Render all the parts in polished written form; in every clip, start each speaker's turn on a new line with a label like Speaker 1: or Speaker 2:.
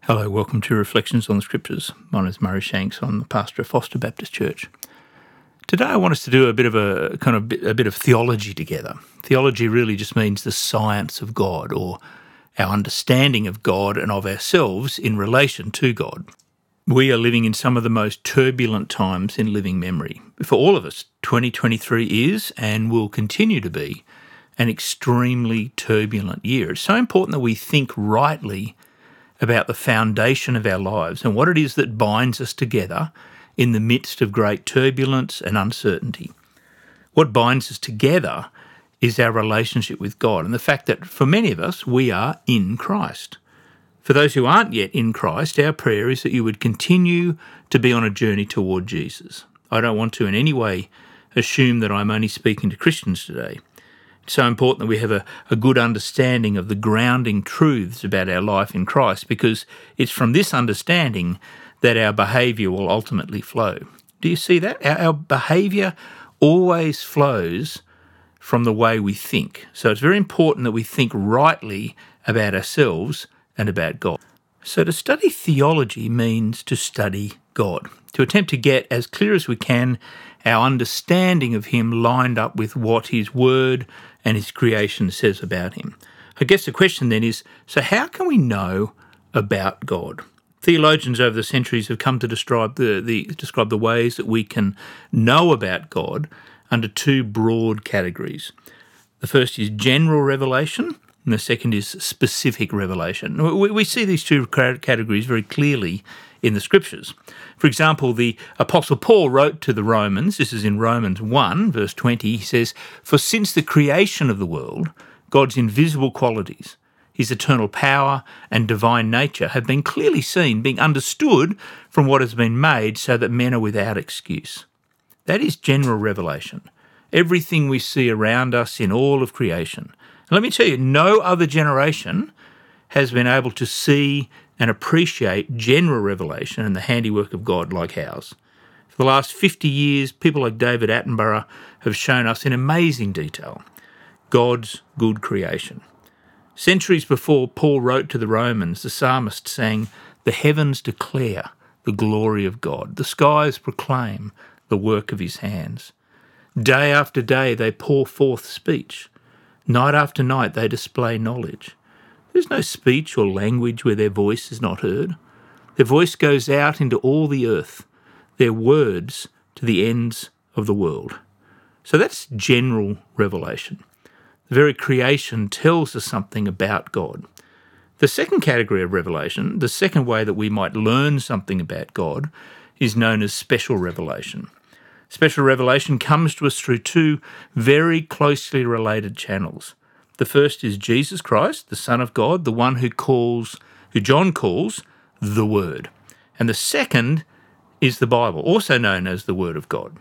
Speaker 1: Hello, welcome to Reflections on the Scriptures. My name is Murray Shanks. I'm the pastor of Foster Baptist Church. Today I want us to do a bit of theology together. Theology really just means the science of God, or our understanding of God and of ourselves in relation to God. We are living in some of the most turbulent times in living memory. For all of us, 2023 is and will continue to be an extremely turbulent year. It's so important that we think rightly about the foundation of our lives and what it is that binds us together in the midst of great turbulence and uncertainty. What binds us together is our relationship with God and the fact that for many of us, we are in Christ. For those who aren't yet in Christ, our prayer is that you would continue to be on a journey toward Jesus. I don't want to in any way assume that I'm only speaking to Christians today. It's so important that we have a good understanding of the grounding truths about our life in Christ, because it's from this understanding that our behaviour will ultimately flow. Do you see that? Our behaviour always flows from the way we think. So it's very important that we think rightly about ourselves and about God. So to study theology means to study God, to attempt to get as clear as we can our understanding of him lined up with what his word and his creation says about him. I guess the question then is, so how can we know about God? Theologians over the centuries have come to describe the ways that we can know about God under two broad categories. The first is general revelation, and the second is specific revelation. We see these two categories very clearly in the Scriptures. For example, the Apostle Paul wrote to the Romans, this is in Romans 1, verse 20, he says, "For since the creation of the world, God's invisible qualities, his eternal power and divine nature have been clearly seen, being understood from what has been made, so that men are without excuse." That is general revelation. Everything we see around us in all of creation. And let me tell you, no other generation has been able to see and appreciate general revelation and the handiwork of God like ours. For the last 50 years, people like David Attenborough have shown us in amazing detail God's good creation. Centuries before Paul wrote to the Romans, the psalmist sang, "The heavens declare the glory of God. The skies proclaim the work of his hands. Day after day they pour forth speech. Night after night they display knowledge. There's no speech or language where their voice is not heard. Their voice goes out into all the earth, their words to the ends of the world." So that's general revelation. The very creation tells us something about God. The second category of revelation, the second way that we might learn something about God, is known as special revelation. Special revelation comes to us through two very closely related channels. The first is Jesus Christ, the Son of God, the one who John calls the Word. And the second is the Bible, also known as the Word of God.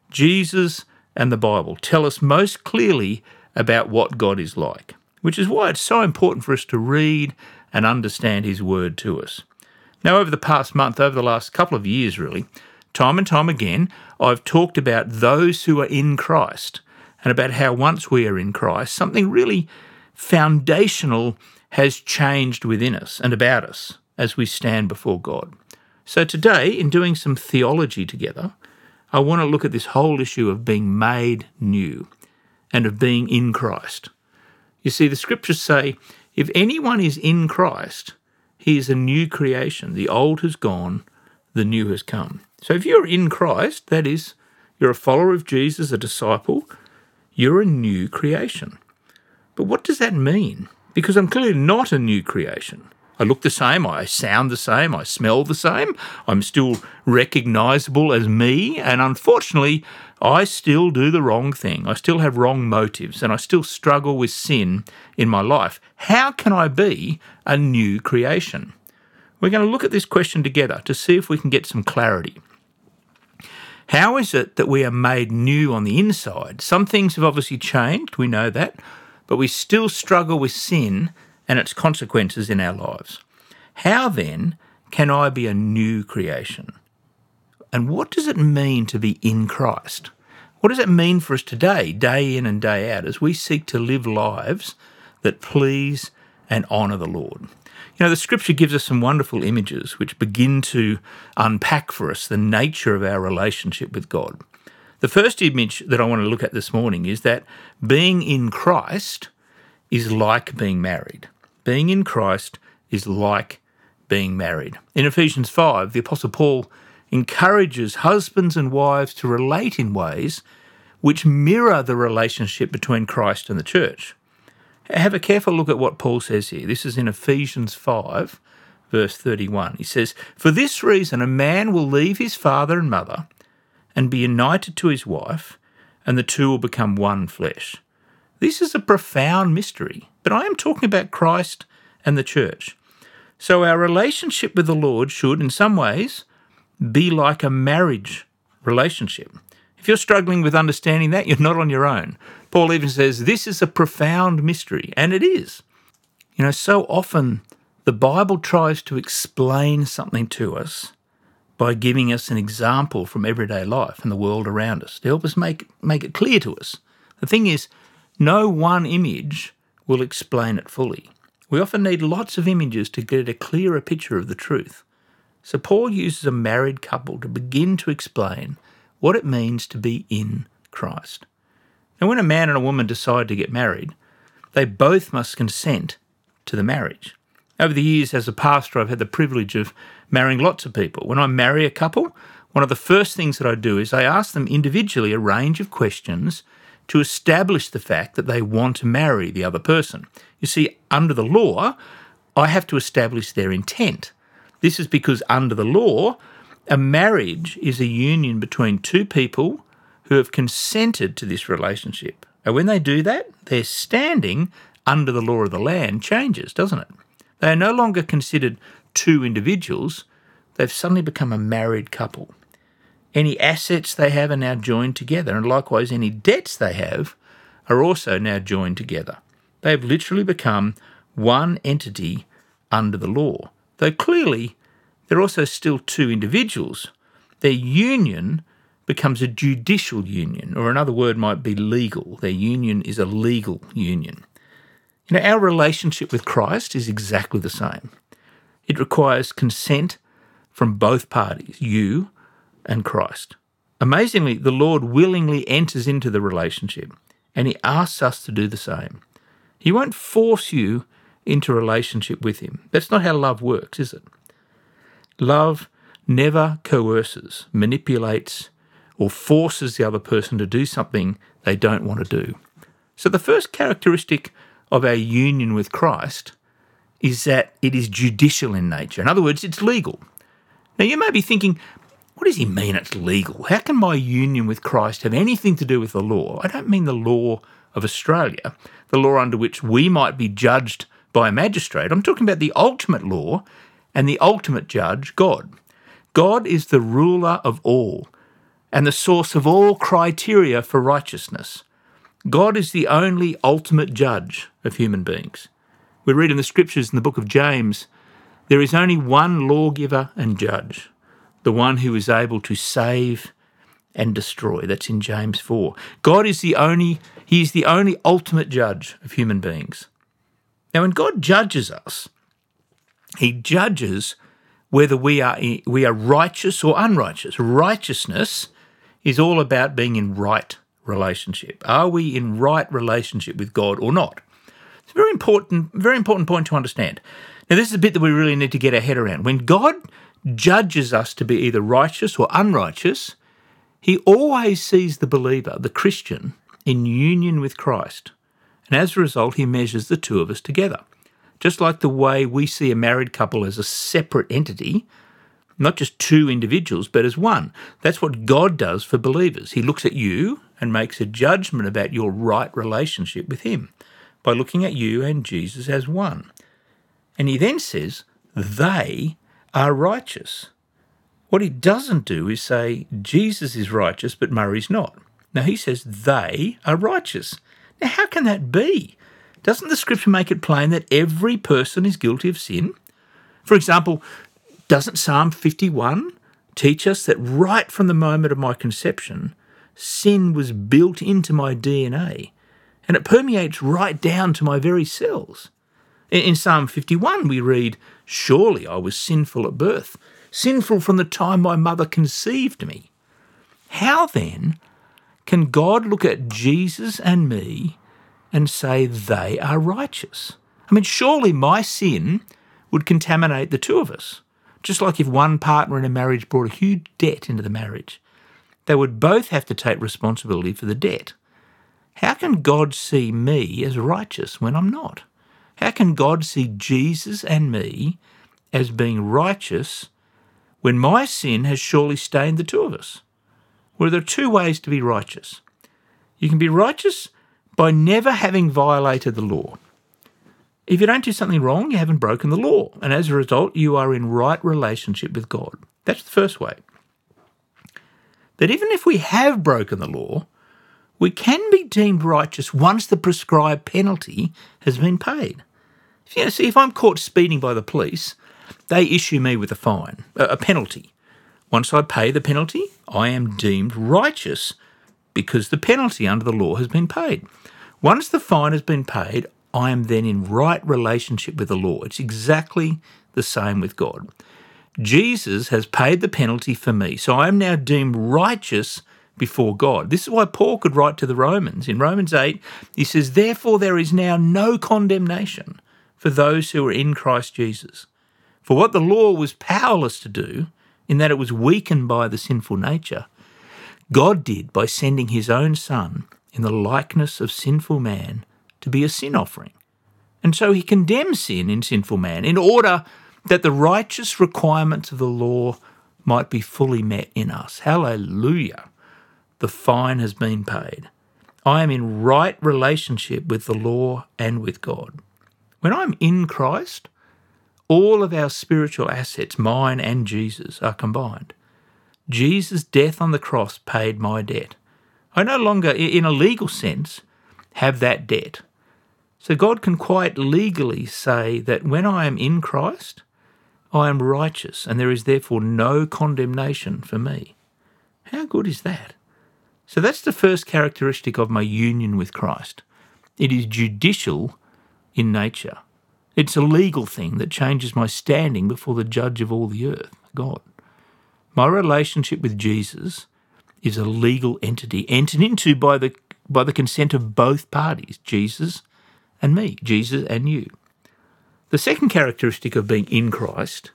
Speaker 1: Jesus and the Bible tell us most clearly about what God is like, which is why it's so important for us to read and understand his word to us. Now, over the past month, over the last couple of years really, time and time again, I've talked about those who are in Christ and about how once we are in Christ, something really foundational has changed within us and about us as we stand before God. So today, in doing some theology together, I want to look at this whole issue of being made new and of being in Christ. You see, the Scriptures say, if anyone is in Christ, he is a new creation. The old has gone, the new has come. So if you're in Christ, that is, you're a follower of Jesus, a disciple, you're a new creation. But what does that mean? Because I'm clearly not a new creation. I look the same, I sound the same, I smell the same, I'm still recognisable as me, and unfortunately, I still do the wrong thing. I still have wrong motives, and I still struggle with sin in my life. How can I be a new creation? We're going to look at this question together to see if we can get some clarity. How is it that we are made new on the inside? Some things have obviously changed, we know that, but we still struggle with sin and its consequences in our lives. How then can I be a new creation? And what does it mean to be in Christ? What does it mean for us today, day in and day out, as we seek to live lives that please and honour the Lord? You know, the scripture gives us some wonderful images which begin to unpack for us the nature of our relationship with God. The first image that I want to look at this morning is that being in Christ is like being married. Being in Christ is like being married. In Ephesians 5, the Apostle Paul encourages husbands and wives to relate in ways which mirror the relationship between Christ and the church. Have a careful look at what Paul says here. This is in Ephesians 5, verse 31. He says, "For this reason a man will leave his father and mother and be united to his wife, and the two will become one flesh." This is a profound mystery, but I am talking about Christ and the church. So our relationship with the Lord should, in some ways, be like a marriage relationship. If you're struggling with understanding that, you're not on your own. Paul even says this is a profound mystery, and it is. You know, so often the Bible tries to explain something to us by giving us an example from everyday life and the world around us to help us make it clear to us. The thing is, no one image will explain it fully. We often need lots of images to get a clearer picture of the truth. So Paul uses a married couple to begin to explain what it means to be in Christ. Now, when a man and a woman decide to get married, they both must consent to the marriage. Over the years as a pastor, I've had the privilege of marrying lots of people. When I marry a couple, one of the first things that I do is I ask them individually a range of questions to establish the fact that they want to marry the other person. You see, under the law, I have to establish their intent. This is because under the law, a marriage is a union between two people who have consented to this relationship. And when they do that, their standing under the law of the land changes, doesn't it? They are no longer considered two individuals. They've suddenly become a married couple. Any assets they have are now joined together, and likewise any debts they have are also now joined together. They have literally become one entity under the law. Though clearly they're also still two individuals, their union becomes a judicial union, or another word might be legal. Their union is a legal union. You know, our relationship with Christ is exactly the same. It requires consent from both parties, you and Christ. Amazingly, the Lord willingly enters into the relationship, and he asks us to do the same. He won't force you into a relationship with him. That's not how love works, is it? Love never coerces, manipulates, or forces the other person to do something they don't want to do. So the first characteristic of our union with Christ is that it is judicial in nature. In other words, it's legal. Now you may be thinking, what does he mean it's legal? How can my union with Christ have anything to do with the law? I don't mean the law of Australia, the law under which we might be judged by a magistrate. I'm talking about the ultimate law and the ultimate judge, God. God is the ruler of all and the source of all criteria for righteousness. God is the only ultimate judge of human beings. We read in the scriptures in the book of James, there is only one lawgiver and judge, the one who is able to save and destroy. That's in James 4. God is the only ultimate judge of human beings. Now, when God judges us, he judges whether we are righteous or unrighteous. Righteousness is all about being in right relationship. Are we in right relationship with God or not? It's a very important point to understand. Now, this is a bit that we really need to get our head around. When God judges us to be either righteous or unrighteous, he always sees the believer, the Christian, in union with Christ. And as a result, he measures the two of us together. Just like the way we see a married couple as a separate entity, not just two individuals, but as one. That's what God does for believers. He looks at you and makes a judgment about your right relationship with him by looking at you and Jesus as one. And he then says, they are righteous. What he doesn't do is say, Jesus is righteous, but Murray's not. Now he says, they are righteous. Now how can that be? Doesn't the scripture make it plain that every person is guilty of sin? For example, doesn't Psalm 51 teach us that right from the moment of my conception, sin was built into my DNA, and it permeates right down to my very cells? In Psalm 51 we read, "Surely I was sinful at birth, sinful from the time my mother conceived me." How then can God look at Jesus and me and say they are righteous? I mean, surely my sin would contaminate the two of us. Just like if one partner in a marriage brought a huge debt into the marriage, they would both have to take responsibility for the debt. How can God see me as righteous when I'm not? How can God see Jesus and me as being righteous when my sin has surely stained the two of us? Well, there are two ways to be righteous. You can be righteous by never having violated the law. If you don't do something wrong, you haven't broken the law, and as a result, you are in right relationship with God. That's the first way. But even if we have broken the law, we can be deemed righteous once the prescribed penalty has been paid. If I'm caught speeding by the police, they issue me with a fine, a penalty. Once I pay the penalty, I am deemed righteous because the penalty under the law has been paid. Once the fine has been paid, I am then in right relationship with the law. It's exactly the same with God. Jesus has paid the penalty for me, so I am now deemed righteous before God. This is why Paul could write to the Romans. In Romans 8, he says, "Therefore there is now no condemnation for those who are in Christ Jesus. For what the law was powerless to do, in that it was weakened by the sinful nature, God did by sending his own Son in the likeness of sinful man to be a sin offering. And so he condemns sin in sinful man in order that the righteous requirements of the law might be fully met in us." Hallelujah. The fine has been paid. I am in right relationship with the law and with God. When I'm in Christ, all of our spiritual assets, mine and Jesus, are combined. Jesus' death on the cross paid my debt. I no longer, in a legal sense, have that debt. So God can quite legally say that when I am in Christ, I am righteous, and there is therefore no condemnation for me. How good is that? So that's the first characteristic of my union with Christ. It is judicial in nature. It's a legal thing that changes my standing before the judge of all the earth, God. My relationship with Jesus is a legal entity entered into by the consent of both parties, Jesus and me, Jesus and you. The second characteristic of being in Christ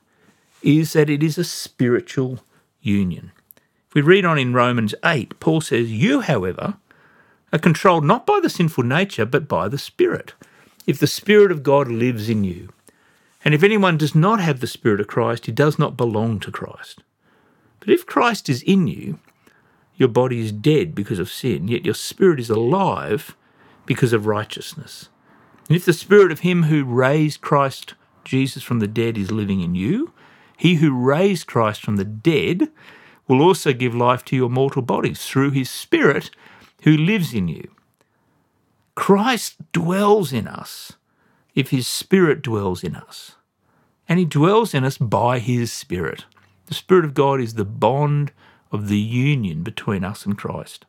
Speaker 1: is that it is a spiritual union. If we read on in Romans 8, Paul says, "You, however, are controlled not by the sinful nature, but by the Spirit, if the Spirit of God lives in you. And if anyone does not have the Spirit of Christ, he does not belong to Christ. But if Christ is in you, your body is dead because of sin, yet your spirit is alive because of righteousness. And if the Spirit of him who raised Christ Jesus from the dead is living in you, he who raised Christ from the dead will also give life to your mortal bodies through his Spirit who lives in you." Christ dwells in us if his Spirit dwells in us. And he dwells in us by his Spirit. The Spirit of God is the bond of the union between us and Christ.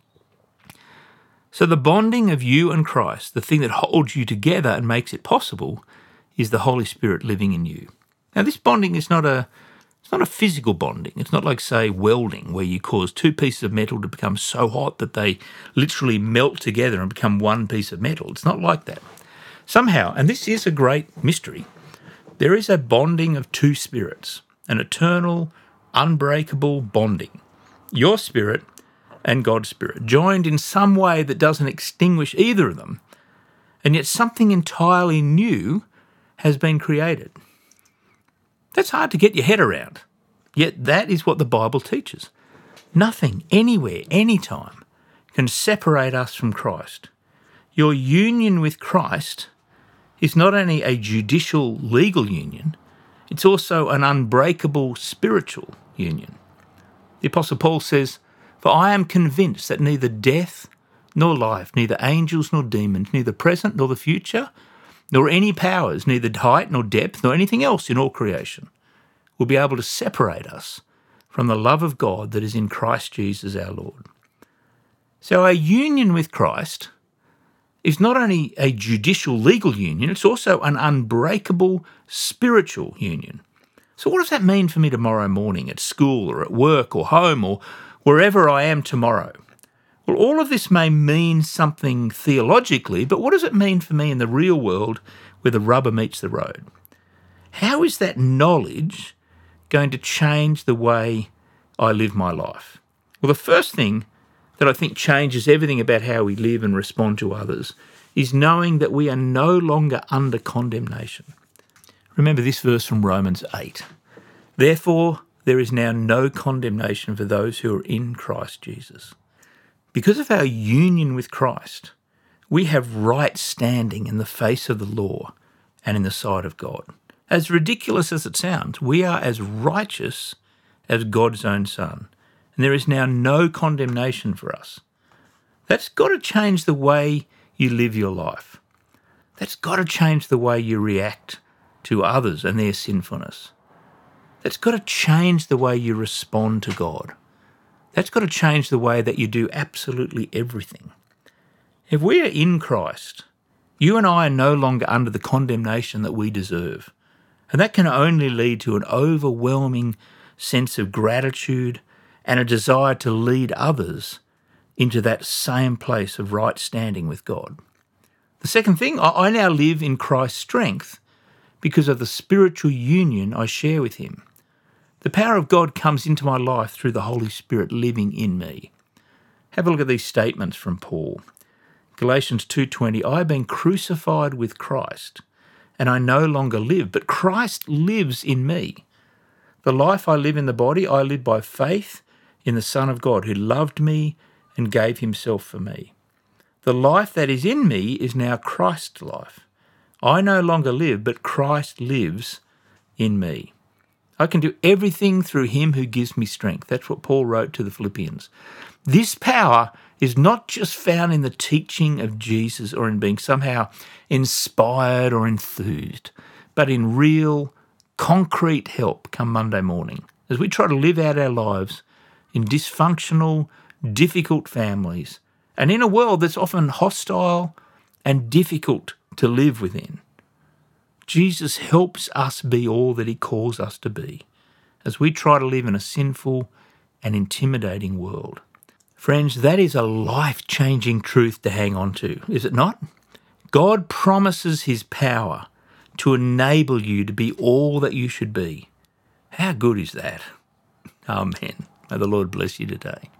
Speaker 1: So the bonding of you and Christ, the thing that holds you together and makes it possible, is the Holy Spirit living in you. Now this bonding is not a physical bonding. It's not like, say, welding, where you cause two pieces of metal to become so hot that they literally melt together and become one piece of metal. It's not like that. Somehow, and this is a great mystery, there is a bonding of two spirits, an eternal, unbreakable bonding. Your spirit and God's Spirit, joined in some way that doesn't extinguish either of them, and yet something entirely new has been created. That's hard to get your head around, yet that is what the Bible teaches. Nothing, anywhere, anytime, can separate us from Christ. Your union with Christ is not only a judicial, legal union, it's also an unbreakable spiritual union. The Apostle Paul says, "For I am convinced that neither death nor life, neither angels nor demons, neither present nor the future, nor any powers, neither height nor depth, nor anything else in all creation, will be able to separate us from the love of God that is in Christ Jesus our Lord." So our union with Christ is not only a judicial legal union, it's also an unbreakable spiritual union. So what does that mean for me tomorrow morning at school or at work or home or wherever I am tomorrow? Well, all of this may mean something theologically, but what does it mean for me in the real world where the rubber meets the road? How is that knowledge going to change the way I live my life? Well, the first thing that I think changes everything about how we live and respond to others is knowing that we are no longer under condemnation. Remember this verse from Romans 8. Therefore, there is now no condemnation for those who are in Christ Jesus. Because of our union with Christ, we have right standing in the face of the law and in the sight of God. As ridiculous as it sounds, we are as righteous as God's own Son, and there is now no condemnation for us. That's got to change the way you live your life. That's got to change the way you react to others and their sinfulness. That's got to change the way you respond to God. That's got to change the way that you do absolutely everything. If we are in Christ, you and I are no longer under the condemnation that we deserve. And that can only lead to an overwhelming sense of gratitude and a desire to lead others into that same place of right standing with God. The second thing, I now live in Christ's strength because of the spiritual union I share with him. The power of God comes into my life through the Holy Spirit living in me. Have a look at these statements from Paul. Galatians 2:20, I have been crucified with Christ, and I no longer live, but Christ lives in me. The life I live in the body, I live by faith in the Son of God who loved me and gave himself for me. The life that is in me is now Christ's life. I no longer live, but Christ lives in me. I can do everything through him who gives me strength. That's what Paul wrote to the Philippians. This power is not just found in the teaching of Jesus or in being somehow inspired or enthused, but in real, concrete help come Monday morning as we try to live out our lives in dysfunctional, difficult families and in a world that's often hostile and difficult to live within. Jesus helps us be all that he calls us to be as we try to live in a sinful and intimidating world. Friends, that is a life-changing truth to hang on to, is it not? God promises his power to enable you to be all that you should be. How good is that? Amen. May the Lord bless you today.